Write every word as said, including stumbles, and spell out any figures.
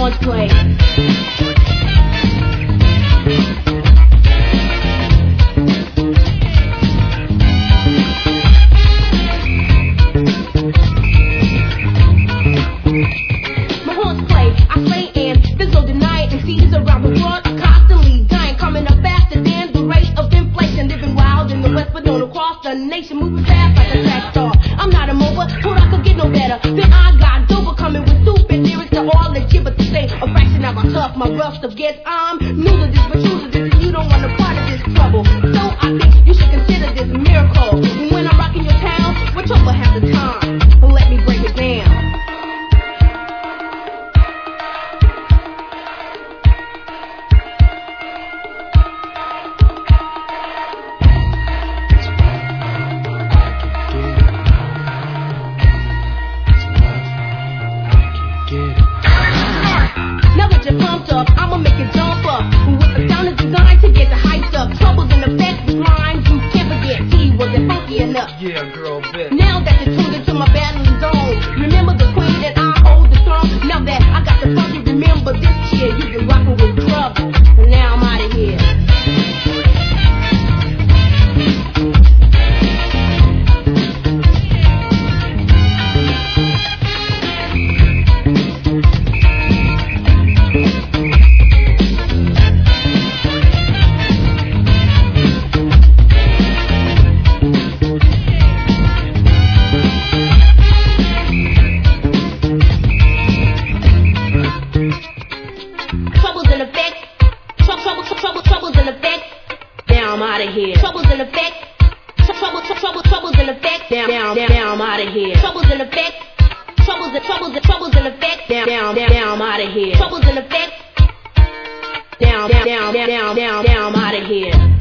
horseplay. My horseplay, I play and fizzle the night, and seeds around the world are constantly dying, coming up faster than the rate of inflation, living wild in the west, but known across the nation, moving fast like a track star. I'm not a mover, thought I could get no better. Then I got Dover coming with stupid lyrics to all the shit, but to say a fraction of my tough, my rough stuff gets. I'm new to this, but true to this, and you don't want a part of this trouble. So I think you should consider this a miracle. When I'm rocking your town, what trouble has the time? Let me break it down. Now that you're pumped up, I'ma make it jump up. With the sound is designed to get the hyped up. Troubles in effect with rhymes you can't forget. T wasn't funky enough. Yeah, girl, bet. Now that you're tuned into my battling zone, remember the queen and I hold the throne. Now that I got the funky, remember this kid. You've been rocking with trouble, and now I'm out of here. Troubles in effect. Trouble, trouble, trouble, troubles in effect. Now I'm out of here. Troubles in effect. Trouble, trouble, troubles in effect. Down, down, down, now I'm out of here. Troubles in effect. Troubles, troubles, troubles in effect. Down, down, down, now I'm out of here. Troubles in effect. Down, down, down, down, down, down, I'm out of here.